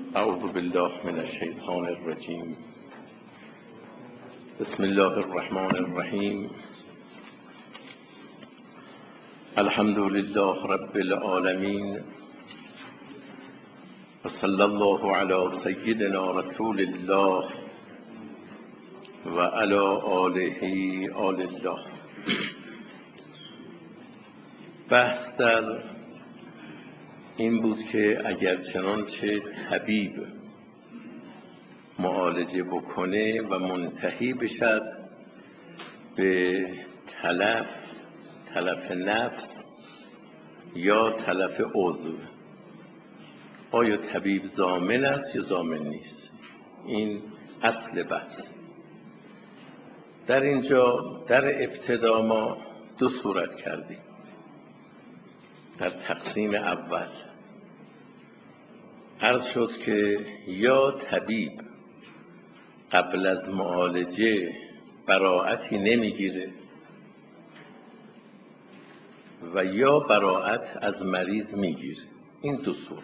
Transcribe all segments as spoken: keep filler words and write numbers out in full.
اعوذ بالله من الشیطان الرجیم. بسم الله الرحمن الرحیم. الحمد لله رب العالمین و صلی الله علی سیدنا رسول الله و علی آله آل الله. بحث در این بود که اگر چنانچه طبیب معالجه بکنه و منتهی بشد به تلف تلف نفس یا تلف عضو، آیا طبیب ضامن است یا ضامن نیست؟ این اصل بحث. در اینجا در ابتدا ما دو صورت کردیم. در تقسیم اول عرض شد که یا طبیب قبل از معالجه براءتی نمیگیره و یا براءت از مریض میگیره. این دو صورت.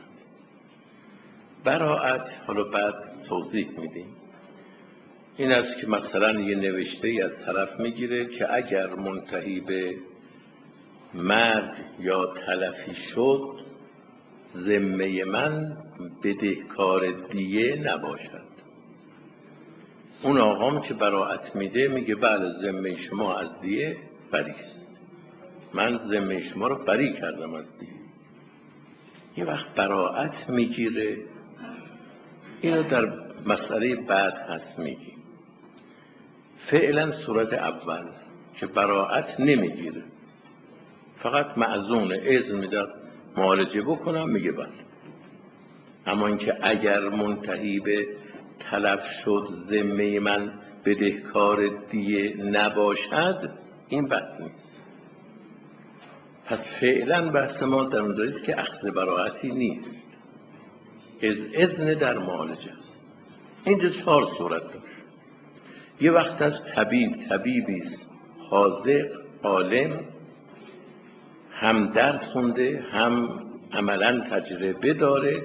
براءت حالا بعد توضیح میدیم. این است که مثلا یه نوشته ای از طرف میگیره که اگر منتهی به مرگ یا تلفی شد ذمه من بدهکار دیه نباشد. اون آقام که براءت میده میگه بله ذمه شما از دیه بریست، من ذمه شما رو بری کردم از دیه. یه وقت براءت میگیره، اینو در مسئله بعد هست میگیم. فعلا صورت اول که براءت نمیگیره، فقط معزون اذن میداد معالجه بکنم، میگه بله. اما اینکه اگر منتهی به تلف شد ذمه من بدهکار دیه نباشد، این بحث نیست. پس فعلا بحث ما در اون داریست که اخذ براءتی نیست، از اذن در معالجه است. اینجا چهار صورت داشت. یه وقت از طبیب طبیبیست حاذق عالم، هم درس خونده هم عملا تجربه داره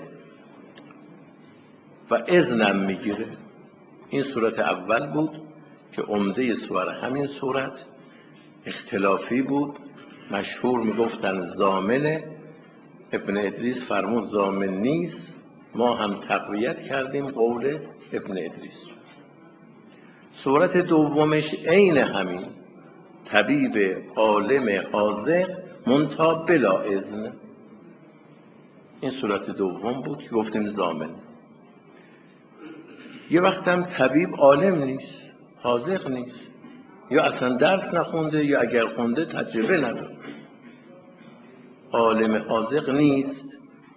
و اذنم میگیره. این صورت اول بود که عمده سور همین صورت اختلافی بود. مشهور میگفتن ضامنه، ابن ادریس فرمود ضامن نیست. ما هم تقویت کردیم قول ابن ادریس. صورت دومش عین همین، طبیب عالم حاذق منتها بلا اذن. این صورت دوم بود که گفتیم ضامن. یه وقت هم طبیب عالم نیست، حاذق نیست، یا اصلا درس نخونده یا اگر خونده تجربه نداره. عالم حاذق نیست.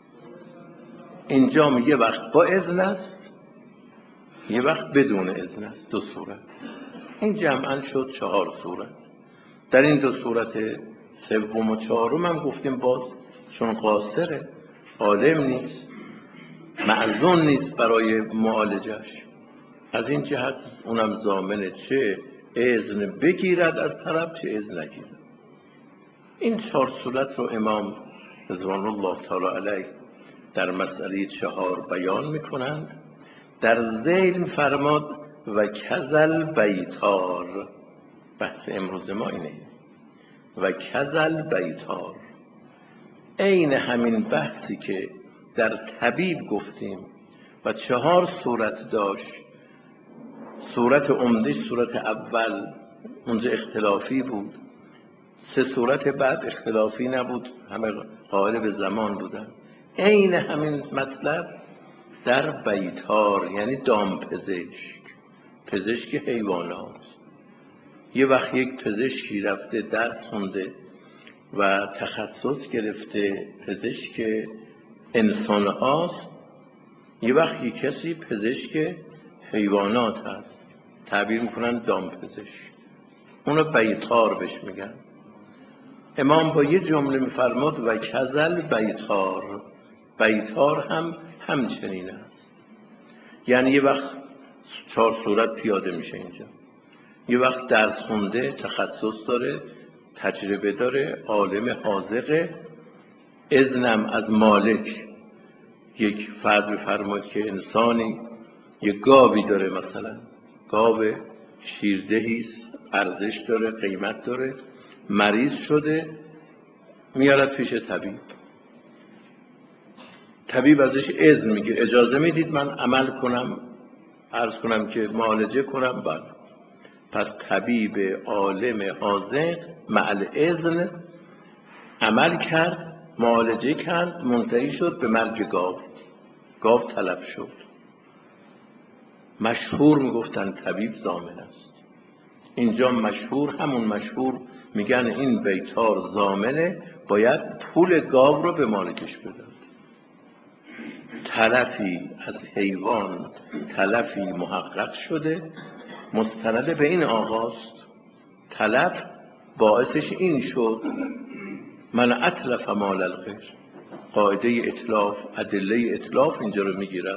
اینجا یه وقت با اذن است، یه وقت بدون اذن است. دو صورت. این جمعاً شد چهار صورت. در این دو صورت سوم و چهارم هم گفتیم باز چون قاصره، عالم نیست، معزون نیست برای معالجش، از این جهت اونم ضامنه چه اذن بگیرد از طرف چه اذن نگیرد. این چهار صورت رو امام رضوان الله تعالی علیه در مسئله چهار بیان میکنند. در ذیل فرماد و کذل بیتار. بحث امروز ما اینه، و کذل بیتار. عین همین بحثی که در طبیب گفتیم و چهار صورت داشت. صورت عمدش صورت اول اونجا اختلافی بود، سه صورت بعد اختلافی نبود، همه قائل به زمان بودن. عین همین مطلب در بیتار، یعنی دامپزشک، پزشک حیوانات. یه وقت یک پزشکی رفته درس خونده و تخصص گرفته پزشک انسان هاست، یه وقت یک کسی پزشک حیوانات هست، تعبیر میکنن دامپزشک. اونو بیتار بهش میگن. امام با یه جمله میفرماد و کذل بیتار. بیتار هم همچنین است. یعنی یه وقت چهار صورت پیاده میشه اینجا. یه وقت درس خونده، تخصص داره، تجربه داره، عالم حاذقه، اذنم از مالک یک فرد بفرمایید که انسانی یک گاوی داره، مثلا گاو شیردهیست، ارزش داره، قیمت داره، مریض شده، میارد پیش طبیب. طبیب ازش اذن میگه، اجازه میدید من عمل کنم، عرض کنم که معالجه کنم؟ بله. پس طبیب عالم حاذق مع اذن عمل کرد، معالجه کرد، منتهی شد به مرگ گاو. گاو تلف شد. مشهور میگفتن طبیب ضامن است. اینجا مشهور، همون مشهور میگن این بیتار ضامنه، باید پول گاو رو به مالکش بدن. تلفی از حیوان، تلفی محقق شده، مستند به این آقاست. تلف باعثش این شد من اتلف مال الغیر. قاعده اتلاف، ادله اتلاف اینجا رو میگیرد.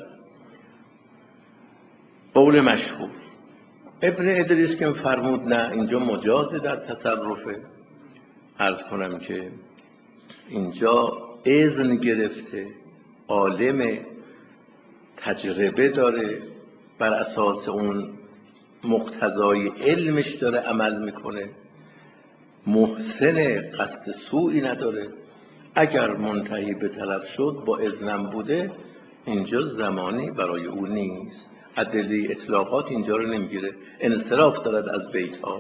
قول مشهور ابن ادریس که فرمود نه اینجا مجازه در تصرفه. عرض کنم که اینجا اذن گرفته، عالم تجربه داره، بر اساس اون مقتضای علمش داره عمل میکنه، محسن قصد سوئی نداره. اگر منتهی به تلف شد با اذنم بوده، اینجا زمانی برای او نیست. ادله اطلاقات اینجا رو نمیگیره، انصراف دارد از بیتار.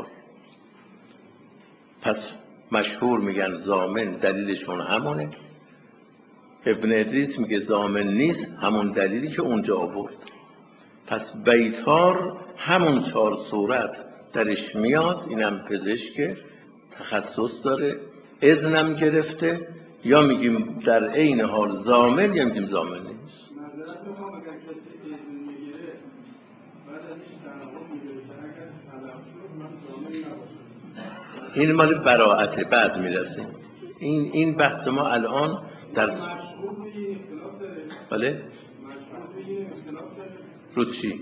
پس مشهور میگن ضامن، دلیلشون همونه. ابن ادریس میگه ضامن نیست، همون دلیلی که اونجا آورد. پس بیتار همون چهار صورت درش میاد. اینم پزشک تخصص داره، اذنم گرفته، یا میگیم در عین حال ضامن یا میگیم ضامن نیست. این مال براءته، بعد میرسیم. این این بحث ما الان در بله رو چی؟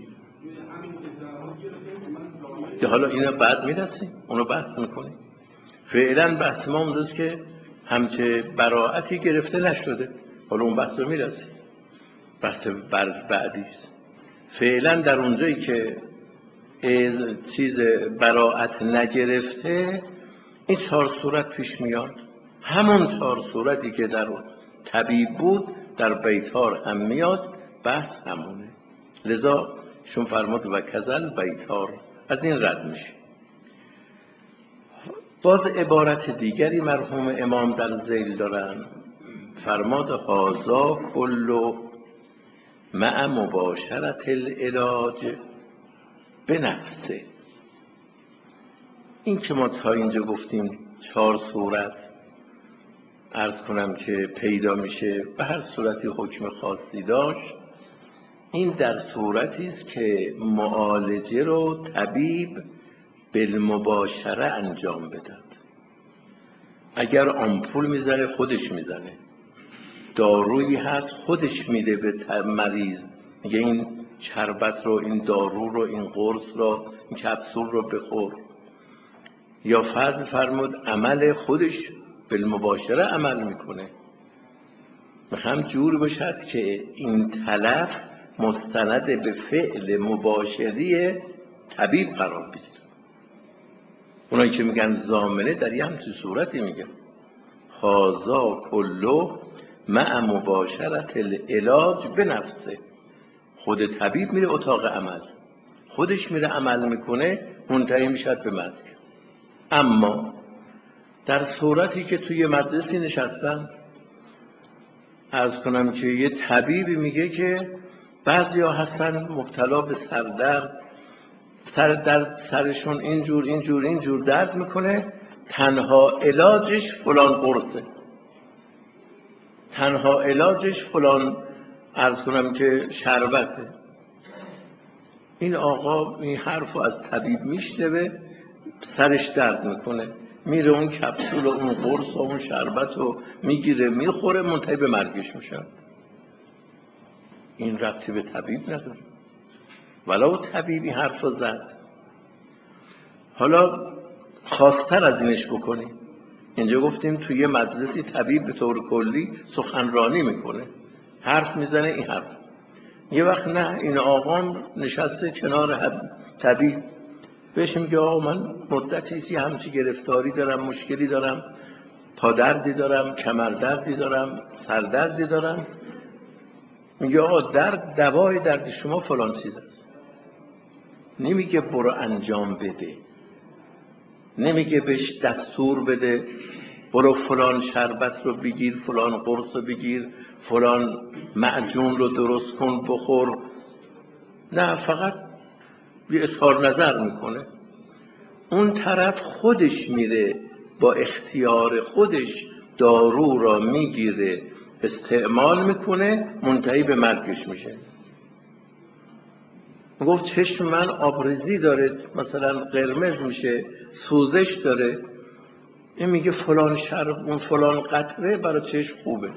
حالا اینا بعد میرسیم، اونو بحث میکنیم. فعلا بحث ما اونجاست که همچه براءتی گرفته نشده. حالا اون بحث رو میرسیم، بحث بر بعدیست. فعلا در اونجایی که چیز براءت نگرفته، این چهار صورت پیش میاد. همون چهار صورتی که در طبیب بود در بیتار هم میاد، بحث همونه. لذا شون فرمود و کذل بیتار، از این رد میشه. باز عبارت دیگری مرحوم امام در ذیل دارن، فرماد هازا کلو مع مباشرت العلاج به نفسه. این که ما تا اینجا گفتیم چهار صورت، عرض کنم که پیدا میشه، به هر صورتی حکم خاصی داشت. این در صورتی است که معالجه رو طبیب بالمباشره انجام بدد. اگر آمپول میزنه خودش میزنه، دارویی هست خودش میده به مریض، میگه این شربت رو، این دارو رو، این قرص رو، این کپسول رو بخور. یا فرد فرمود عمل خودش بالمباشره عمل میکنه. میخوام جور باشد که این تلف مستند به فعل مباشری طبیب قرار بگیره. اونایی که میگن ضامنه در یه همچین صورتی میگن هازا کلو مع مباشرت العلاج به نفسه. خود طبیب میره اتاق عمل، خودش میره عمل میکنه، منتهی میشد به مرگ. اما در صورتی که توی مجلسی نشستن، عرض کنم که یه طبیبی میگه که بعضیا هستن مبتلا به سردرد، سر درد سرشون اینجور اینجور اینجور درد میکنه، تنها علاجش فلان قرصه، تنها علاجش فلان، عرض کنم که شربته. این آقا این حرفو از طبیب میشنوه، سرش درد میکنه، میره اون کپسول و اون قرص و اون شربت رو میگیره میخوره، منتهی به مرگش میشه. این ربطی به طبیب نداره، ولو طبیبی حرف رو زد. حالا خاص‌تر از اینش بکنیم. اینجا گفتیم توی مجلسی طبیب به طور کلی سخنرانی میکنه، حرف میزنه این حرف. یه وقت نه، این آقا نشسته کنار طبیب، بهش میگه آقا من مدتی همچی گرفتاری دارم، مشکلی دارم، پادردی دارم، کمردردی دارم، سردردی دارم. میگه آقا درد، دوای درد شما فلان چیز است. نمیگه برو انجام بده، نمیگه بهش دستور بده برو فلان شربت رو بگیر، فلان قرص رو بگیر، فلان معجون رو درست کن بخور. نه، فقط یه اظهار نظر میکنه. اون طرف خودش میره با اختیار خودش دارو را میگیره، استعمال میکنه، منتهی به مرگش میشه. گفت چشم من آبریزی داره، مثلا قرمز میشه، سوزش داره. این میگه فلان شرب، اون فلان قطره برای چشم خوبه.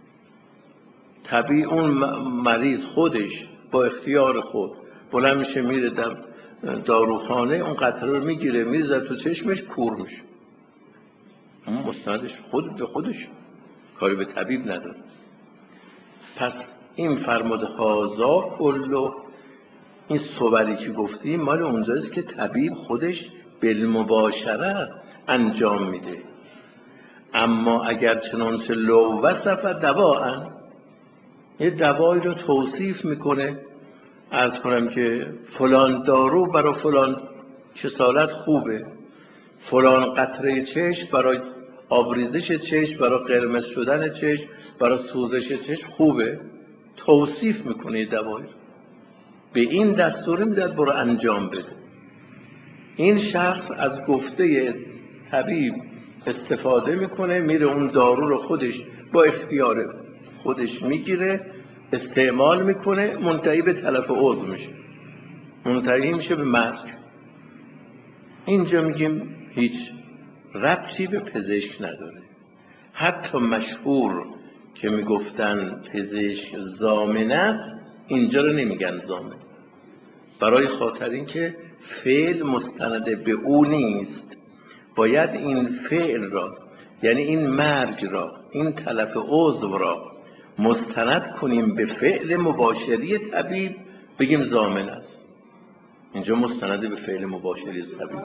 طبیعی اون مریض خودش با اختیار خود بلند میشه میره در داروخانه، اون قطره رو میگیره میریزه تو چشمش، کور میشه. اون مستندش خود به خودش، کاری به طبیب نداره. پس این فرموده هازا کلو، این صوری که گفتیم مال اونجاست که طبیب خودش بالمباشره انجام میده. اما اگر چنانچه لو وصف دواء، یه دوایی رو توصیف میکنه، عرض کنم که فلان دارو برای فلان کسالت خوبه، فلان قطره چشم برای آبریزش چشم، برای قرمز شدن چشم، برای سوزش چشم خوبه، توصیف میکنه دوایی، به این دستور میداد برو انجام بده. این شخص از گفته طبیب استفاده میکنه، میره اون دارو رو خودش با اختیار خودش میگیره، استعمال میکنه، منتهی به تلف عضو میشه، منتهی میشه به مرگ. اینجا میگیم هیچ ربطی به پزشک نداره. حتی مشهور که میگفتن پزشک ضامن است، اینجا رو نمیگن ضامن، برای خاطر اینکه فعل مستند به او نیست. باید این فعل را، یعنی این مرگ را، این تلف عضو را مستند کنیم به فعل مباشری طبیب، بگیم ضامن است. اینجا مستند به فعل مباشری طبیب.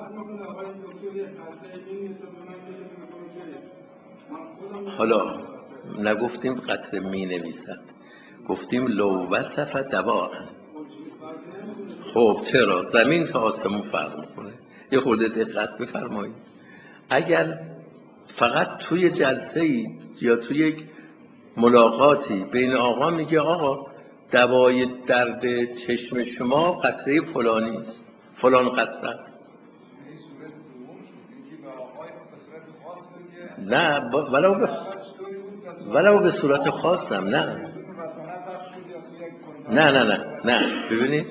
حالا نگفتیم قطره می نویسد، گفتیم لو وصف دواء. خب چرا؟ زمین تا آسمون فرق میکنه. یه خورده دقت بفرمایید. اگر فقط توی جلسه‌ای یا توی یک ملاقاتی بین آقا میگه آقا دوای درد چشم شما قطره فلانی است، فلان قطره است، نه ولو به ولو به صورت خاصم، نه نه نه نه نه ببینید،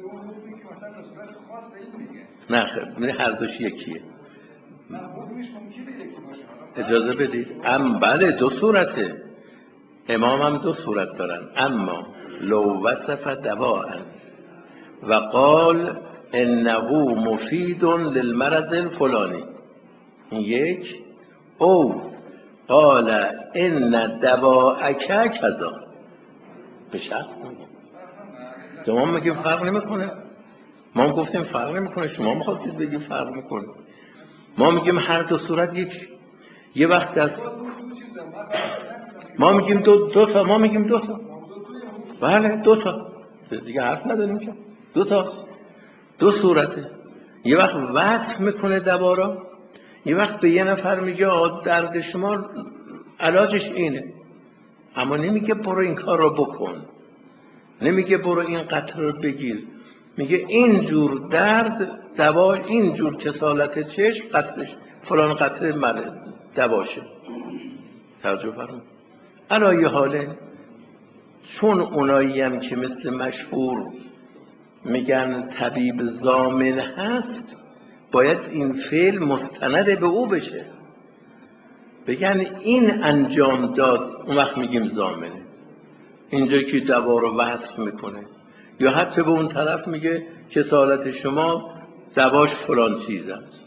نه خب هر دوش یکیه. اجازه بدید، ام بله دو صورته، امام هم دو صورت دارن. اما لو وصف دواء و قال انه مفید للمرض الفلانی، این یک، او قال ان دواءک کذا، به شخص میگه. ما میگیم فرق نمیکنه، ما هم گفتیم فرق نمیکنه، شما میخواستید بگیم فرق میکنه. ما میگیم هر دو صورت یک. یه وقت از ما میگیم دو, دو تا ما میگیم دو تا بله دو تا دیگه حرف نداریم که دو تاست، دو صورته. یه وقت وصف میکنه دوا را، یه وقت به یه نفر میگه درد شما علاجش اینه، اما نمیگه برو این کار رو بکن، نمیگه برو این قطره رو بگیر، میگه اینجور درد دوا، اینجور کسالت چشم قطرش فلان قطره مرد دواشه. توجه فرمون. علایه حاله، چون اونایی هم که مثل مشهور میگن طبیب ضامن هست، باید این فعل مستند به او بشه، بگن این انجام داد، اون وقت میگیم ضامنه. اینجا که دوا رو وصف میکنه، یا حتی به اون طرف میگه کسالت شما دواش فلان چیز است.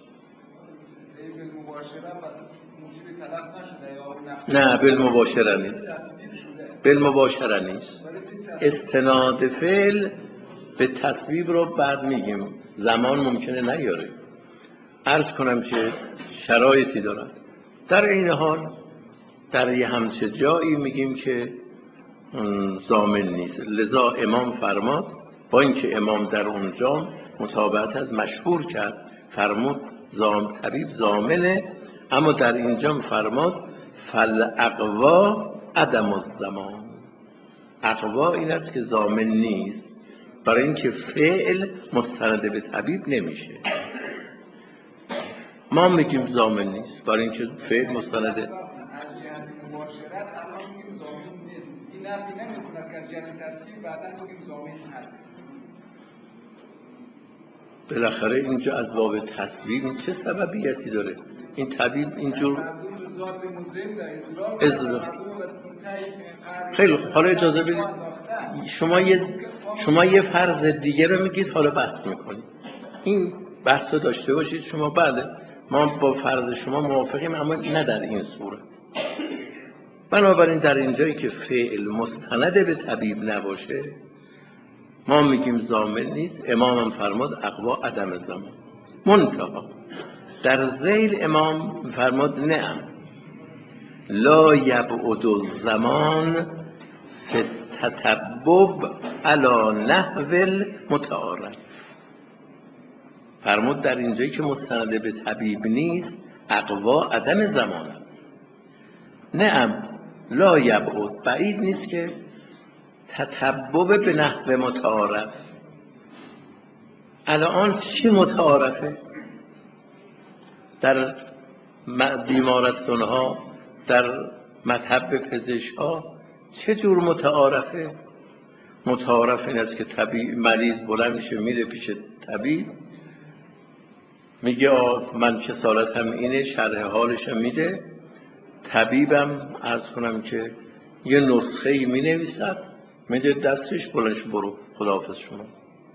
نه بالمباشره نیست، بالمباشره نیست. استناد فعل به تصویب رو بعد میگیم، زمان ممکنه نیاره. عرض کنم که شرایطی دارد. در این حال در یه همچه جایی میگیم که ضامن نیست. لذا امام فرماد، با اینکه امام در اونجا متابعت از مشهور کرد، فرمود زام طبیب ضامنه، اما در اینجا فرماد فالاقوا عدم الضمان. اقوا این است که ضامن نیست، برای اینکه فعل مستند به طبیب نمیشه. ما میگیم ضامن نیست برای اینکه فعل مستند نفی نمی‌کند که از جهت تصویر بعداً بگیم ضامن هست. بالاخره اینجا از باب تصویر چه سببیتی داره؟ این طبیب اینجور اصرار. خیلی خوب، حالا اجازه بدید شما یه شما یه فرض دیگه رو میگید، حالا بحث میکنید. این بحث رو داشته باشید شما. بله ما با فرض شما موافقیم، اما نه در این صورت. بنابراین در اینجایی که فعل مستند به طبیب نباشه ما میگیم ضامن نیست. امام هم فرماد اقوا عدم زمان. منتها در ذیل امام فرماد نعم لا یبعد الزمان فی التتبب علی نحو المتعارف. فرمود در اینجایی که مستند به طبیب نیست اقوا عدم زمان است. نعم لا یبعد، بعید نیست که تتبب به نحو متعارف. الان چی متعارفه؟ در بیمارستان ها، در مطب پزشک ها چه جور متعارفه؟ متعارف این است که طبیب مریض بلند میشه میره پیش طبیب، میگه آه من کسالتم اینه، شرح حالشم میده. طبیبم عرض کنم که یه نسخه ای می نویسد میده دستش، بلنش برو خداحافظ شما.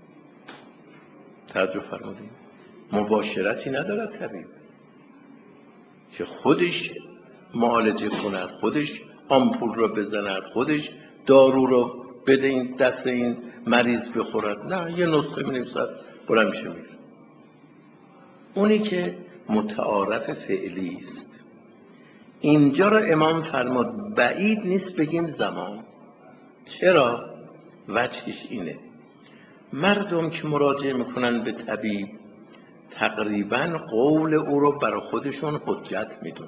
توجه فرمودید، مباشرتی ندارد طبیب که خودش معالجه کند، خودش آمپول رو بزند، خودش دارو رو بده این دست این مریض بخورد. نه، یه نسخه می نویسد بلند میشه میره. اونی که متعارف فعلی است. اینجا رو امام فرمود بعید نیست بگیم زمان. چرا؟ وجهش اینه، مردم که مراجعه میکنن به طبیب تقریبا قول او رو برای خودشون حجت میدون.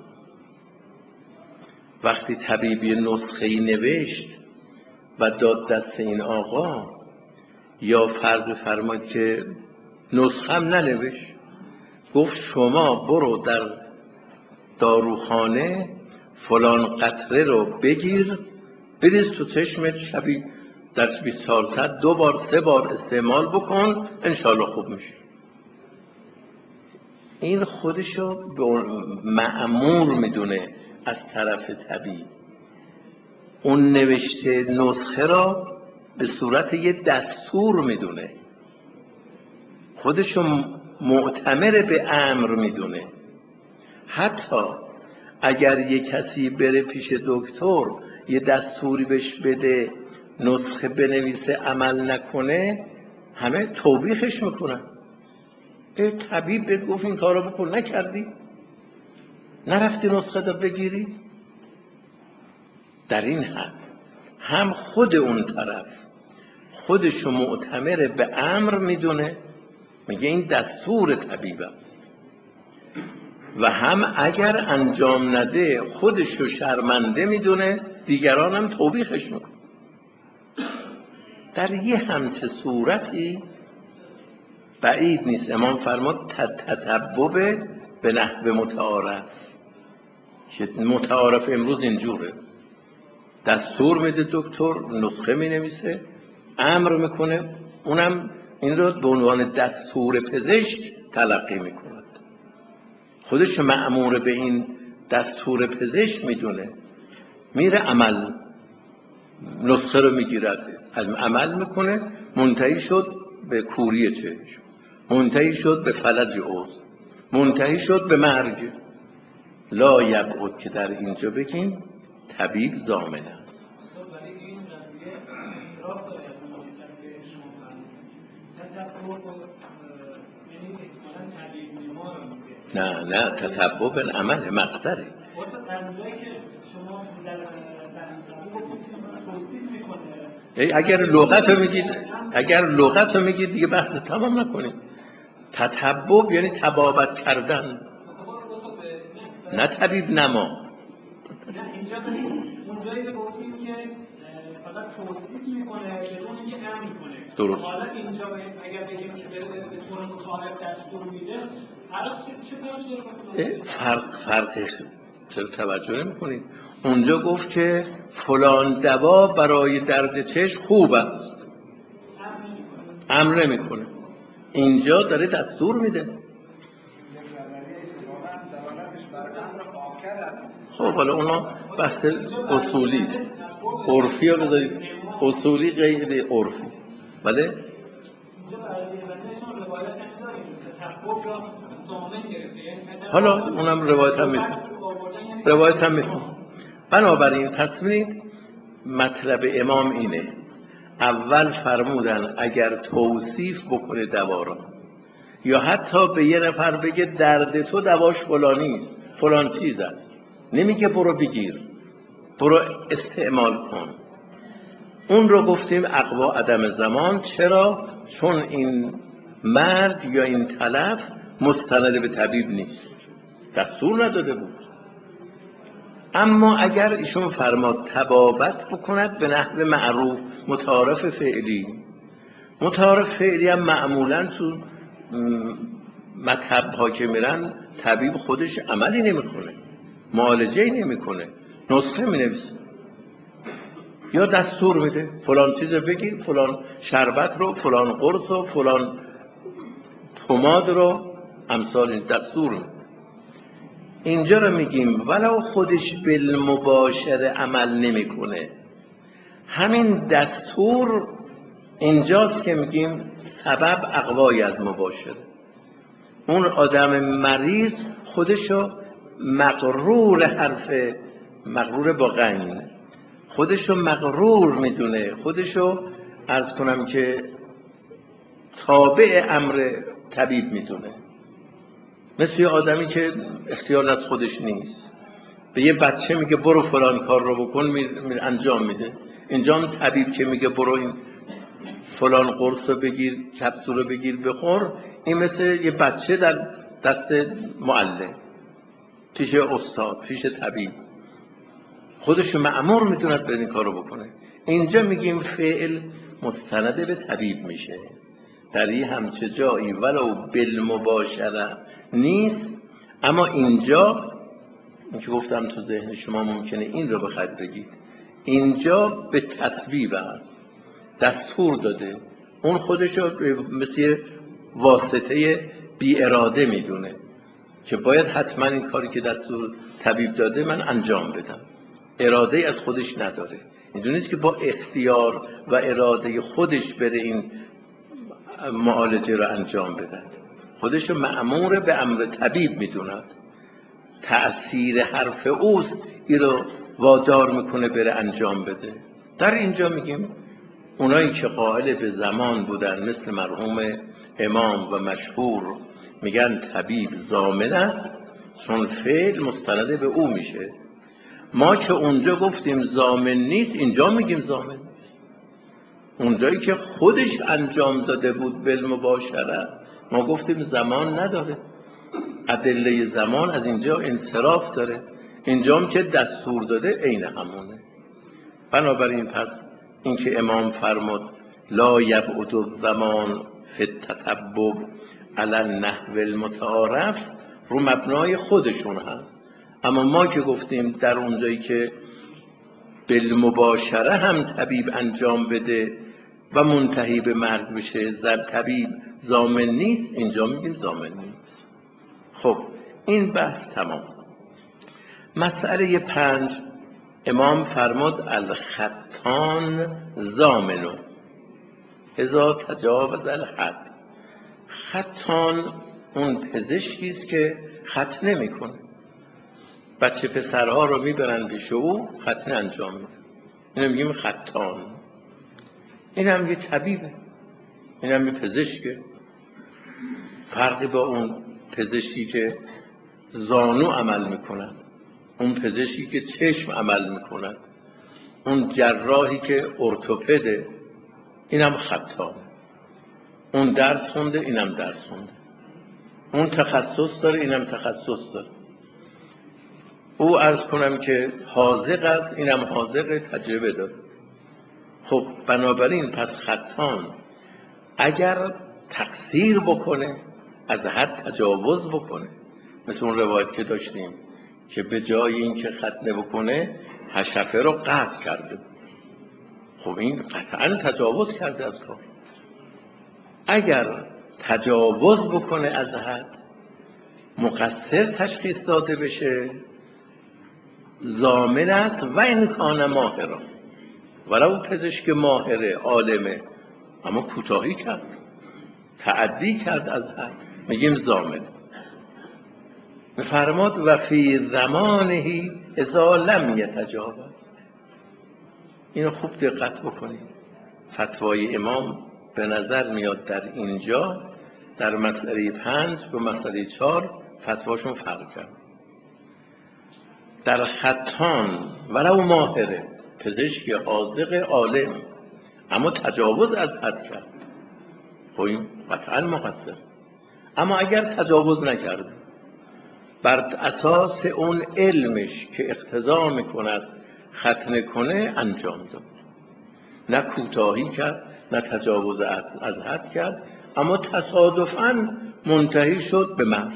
وقتی طبیبی نسخه‌ای نوشت و داد دست این آقا، یا فرض فرماید که نسخه هم ننوشت، گفت شما برو در داروخانه فلان قطره رو بگیر بریز تو چشمت، شبی در بیست و چهار ساعت دو بار سه بار استعمال بکن، انشالله خوب میشه. این خودشو مأمور میدونه از طرف طبیب. اون نوشته نسخه را به صورت یه دستور میدونه، خودشو معتمر به امر میدونه. حتی اگر یه کسی بره پیش دکتر یه دستوری بهش بده نسخه بنویسه عمل نکنه، همه توبیخش میکنن. ای طبیب بهت گفت این کارو بکن نکردی، نرفتی نسخه دا بگیری. در این حد هم خود اون طرف خودشو معتمر به امر میدونه، میگه این دستور طبیب است، و هم اگر انجام نده خودشو شرمنده میدونه، دیگران هم توبیخش میکنه. در یه همچه صورتی بعید نیست. امام فرمود تتبب به نحو متعارف، که متعارف امروز اینجوره، دستور میده دکتر، نسخه مینویسه، امر میکنه، اونم این رو به عنوان دستور پزشک تلقی میکنه، خودش مأمور به این دستور پزشک میدونه، میره عمل، نسخه رو میگیرد، عمل میکنه، منتهی شد به کوری چشم، منتهی شد به فلج عضو، منتهی شد به مرگ. لا یبعد که در اینجا بگیم طبیب ضامن است. برای نه نه تتبع بالعمل مصدره. اگر لغت رو میگید اگر لغت رو میگید دیگه بحث تمام نکنید. تتبع یعنی تبابت کردن، نه طبیب نما. اینجا اونجایی گفتیم که فقط توصیف میکنه بدون اینکه امر کنه. درست. حالا اینجا اگر بگیم که به طور مطابق دستور میده، فرق چه فرقی داره؟ فرق فرق چرا توجه نمی‌کنید؟ اونجا گفت که فلان دوا برای درد چشم خوب است، امر نمیکنه. اینجا داره دستور میده. خب حالا اونا بحث اصولی است، عرفی ها بذارید، اصولی غیر عرفی است. بله؟ حالا اونم روایت هم میخون روایت هم میخون بنابراین پس ببینید مطلب امام اینه، اول فرمودن اگر توصیف بکنه دوا رو، یا حتی به یه نفر بگه درد تو دواش فلانی است، فلان چیز است، نمیگه برو بگیر، برو استعمال کن. اون رو گفتیم اقوا عدم زمان. چرا؟ چون این مرد یا این تلف مستند به طبیب نیست، دستور نداده بود. اما اگر ایشون فرماد تبابت بکند به نحو معروف متعارف فعلی، متعارف فعلی هم معمولا تو مذهب ها که میرن طبیب خودش عملی نمیکنه، معالجه نمیکنه، نسخه مینویسه یا دستور میده فلان چیز بگیر، فلان شربت رو، فلان قرص رو، فلان پماد رو، امثال این دستور میده. اینجا رو میگیم ولو خودش بالمباشره عمل نمیکنه، همین دستور اینجاست که میگیم سبب اقوای از مباشره. اون آدم مریض خودشو مغرور، حرف مغرور با غین، خودشو مغرور میدونه، خودشو عرض کنم که تابع امر طبیب میدونه. مثل یه آدمی که اختیار از خودش نیست، به یه بچه میگه برو فلان کار رو بکن، می انجام میده. اینجا هم طبیب که میگه برو این فلان قرص رو بگیر، کپسول رو بگیر بخور، این مثل یه بچه در دست معلم پیش استاد، پیش طبیب، خودشو مأمور میتوند به این کار رو بکنه. اینجا میگیم فعل مستند به طبیب میشه. در این همچه جایی ولو بالمباشره نیست، اما اینجا این که گفتم تو ذهن شما ممکنه این رو بخواید بگید، اینجا به تسبیب است، دستور داده، اون خودشو مثل واسطه بی اراده میدونه که باید حتما این کاری که دستور طبیب داده من انجام بدم، اراده از خودش نداره. اینجوری نیست که با اختیار و اراده خودش بره این معالجه رو انجام بدن، خودش رو مأمور به امر طبیب میدوند، تأثیر حرف اوست این رو وادار میکنه بره انجام بده. در اینجا میگیم اونایی که قائل به زمان بودن مثل مرحوم امام و مشهور میگن طبیب ضامن است، چون فعل مستند به او میشه. ما که اونجا گفتیم ضامن نیست، اینجا میگیم ضامن. اونجایی که خودش انجام داده بود بالمباشره ما گفتیم زمان نداره، ادله زمان از اینجا انصراف داره، اینجا هم که دستور داده عین همونه. بنابراین پس این که امام فرمود لا یبعد الزمان فی التتبع علی النحو المتعارف رو مبنای خودشون هست. اما ما که گفتیم در اونجایی که بالمباشره هم طبیب انجام بده و منتهی به مرگ بشه زن طبیب ضامن نیست، اینجا میگیم ضامن نیست. خب این بحث تمام. مسئله پنج، امام فرمود الختان ضامن اذا تجاوز الحد. ختان اون پزشکی است که ختنه نمیکنه، بچه پسرها رو میبرن پیش او ختنه انجام میده، اینو میگیم ختان. این هم یه طبیبه، این هم یه پزشکه، فرقی با اون پزشکی که زانو عمل میکند، اون پزشکی که چشم عمل میکند، اون جراحی که ارتوپده، اینم خطانه. اون درس خونده، اینم درس خونده. اون تخصص داره، اینم تخصص داره. او عرض کنم که حاذق است، اینم حاذق، تجربه داره. خب بنابراین پس خطان اگر تقصیر بکنه، از حد تجاوز بکنه، مثل اون روایت که داشتیم که به جای این که ختنه بکنه حشفه رو قطع کرده، خب این قطعا تجاوز کرده از کار. اگر تجاوز بکنه از حد، مقصر تشخیص داده بشه، ضامن است و این کان ماهرا، ولو پزشک ماهره عالمه اما کوتاهی کرد، تعدی کرد از حد، میگیم ضامن. فرماد و فی زمانه اذا لم یتجاوز. اینو خوب دقت بکنید. فتوای امام به نظر میاد در اینجا در مسئله پنج و مسئله چهار فتواشون فرق کرد. در خطان ولو ماهره، پزشک حاذق عالم، اما تجاوز از حد کرد، خب این قطعا مقصر. اما اگر تجاوز نکرده، بر اساس اون علمش که اقتضا میکند ختنه کنه انجام داد، نه کوتاهی کرد نه تجاوز از حد کرد، اما تصادفاً منتهی شد به مرگ.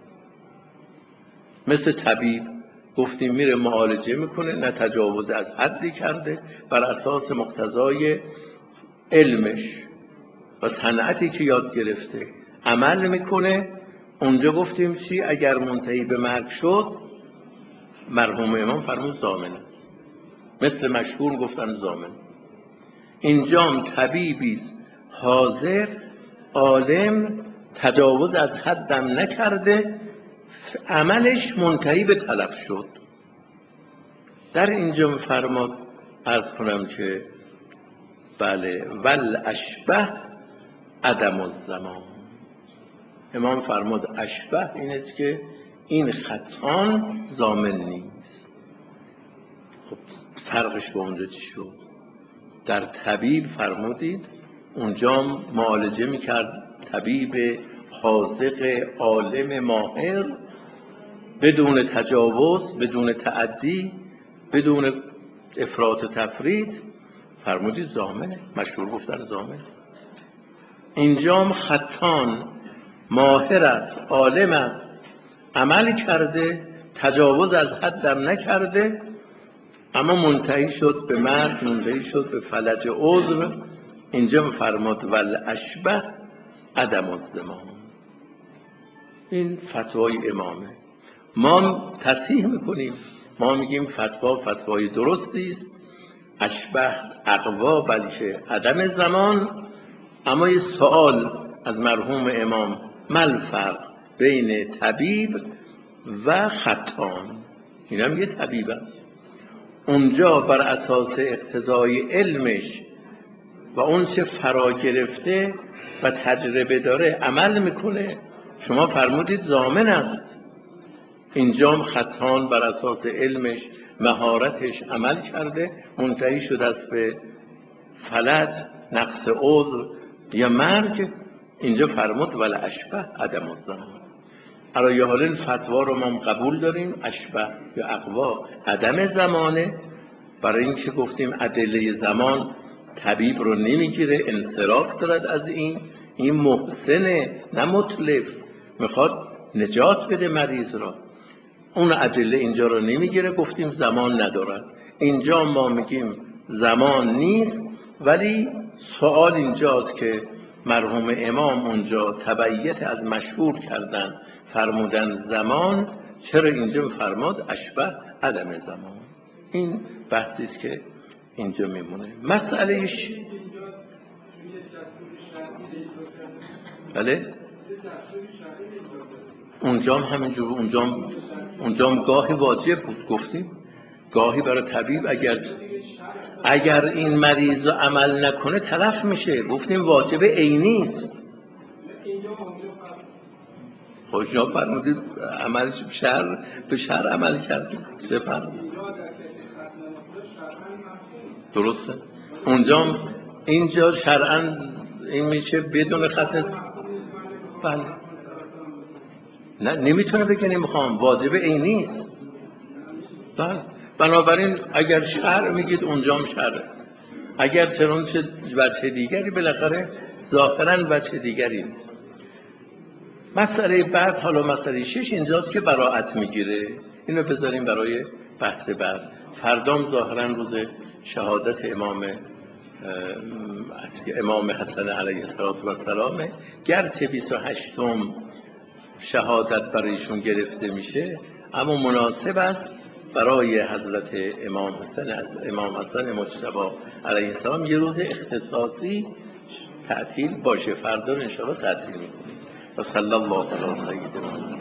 مثل طبیب گفتیم میره معالجه میکنه، نه تجاوز از حدی کرده، بر اساس مقتضای علمش و صنعتی که یاد گرفته عمل میکنه. اونجا گفتیم چی؟ اگر منتهی به مرگ شد، مرحوم امام فرمود ضامن است، مثل مشهور گفتن ضامن. اینجام طبیبی است حاذق عالم، تجاوز از حدم نکرده، عملش منتهی به تلف شد. در اینجا فرماد عرض کنم که بله ول اشبه عدم الزمان. امام فرمود اشبه این است که این خطان ضامن نیست. خب فرقش با اونجا چی شد؟ در طبیب فرمودید اونجا معالجه میکرد طبیب حاذق عالم ماهر، بدون تجاوز، بدون تعدی، بدون افراط و تفرید، فرمودید ضامنه، مشهور گفتن ضامنه. اینجام خطان ماهر است، عالم است، عمل کرده، تجاوز از حدم نکرده، اما منتهی شد به مرگ، منتهی شد به فلج عضو. اینجا فرماد ول اشبه عدم الزمان. این فتوای امامه. ما تصحیح میکنیم، ما میگیم فتوا فتوای درستی است، اشبه اقوا بلکه عدم زمان. اما یه سوال از مرحوم امام، مل فرق بین طبیب و خطان؟ اینم یه طبیب است، اونجا بر اساس اقتضای علمش و اون چه فرا گرفته و تجربه داره عمل میکنه. شما فرمودید ضامن است، اینجام خطان بر اساس علمش، مهارتش عمل کرده، منتهی شده است به فلج، نقص عضو یا مرگ. اینجا فرمود ولی اشبه عدم الزمان. علی یه حال فتوا رو ما قبول داریم، اشبه یا اقوا عدم زمانه، برای این که گفتیم ادله زمان طبیب رو نمیگیره، انصراف دارد از این. این محسنه نه متلف، میخواد نجات بده مریض را، اون ادله اینجا رو نمیگیره. گفتیم زمان ندارد. اینجا ما میگیم زمان نیست، ولی سوال اینجاست که مرحوم امام اونجا تبعیت از مشهور کردن، فرمودن زمان، چرا اینجا فرماد اشبه عدم زمان؟ این بحثی است که اینجا میمونه. مسئلهش بله اونجا هم همینجور، اونجا اونجا گاهی واجب بود، گفتیم گاهی برای طبیب اگر اگر این مریض رو عمل نکنه تلف میشه، گفتیم واجب عینی است. خوشنا فرمودید عملش شهر به شهر عمل کردیم سفر درسته اونجا اینجا شرعاً این میشه بدون ختم. بله نه نمیتونه بگه نمیخوام، واجب عینی است. بله بنابراین اگر شرع میگید اونجا هم شرع، اگر چنانچه وجه دیگری بالاخره ظاهراً وجه دیگری نیست. مسئله بعد حالا مسئله شش اینجاست که براءت میگیره، اینو بذاریم برای بحث بعد. فردام ظاهراً روز شهادت امام امام حسن علیه السلام، گرچه بیست و هشتم شهادت برایشون گرفته میشه اما مناسب است برای حضرت امام حسن امام حسن مجتبی علیه السلام یه روز اختصاصی تعطیل باشه. فردا رو ان شاء الله تعطیل میکنیم. و صلی الله علی سیدنا